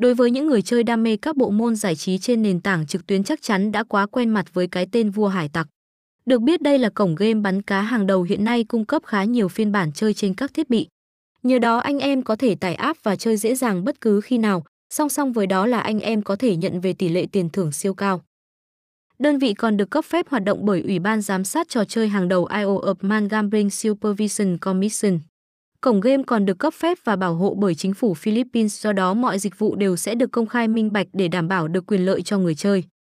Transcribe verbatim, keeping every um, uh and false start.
Đối với những người chơi đam mê các bộ môn giải trí trên nền tảng trực tuyến chắc chắn đã quá quen mặt với cái tên Vua Hải Tặc. Được biết đây là cổng game bắn cá hàng đầu hiện nay cung cấp khá nhiều phiên bản chơi trên các thiết bị. Nhờ đó anh em có thể tải app và chơi dễ dàng bất cứ khi nào, song song với đó là anh em có thể nhận về tỷ lệ tiền thưởng siêu cao. Đơn vị còn được cấp phép hoạt động bởi Ủy ban giám sát trò chơi hàng đầu Isle of Man Gambling Supervision Commission. Cổng game còn được cấp phép và bảo hộ bởi chính phủ Philippines, do đó mọi dịch vụ đều sẽ được công khai minh bạch để đảm bảo được quyền lợi cho người chơi.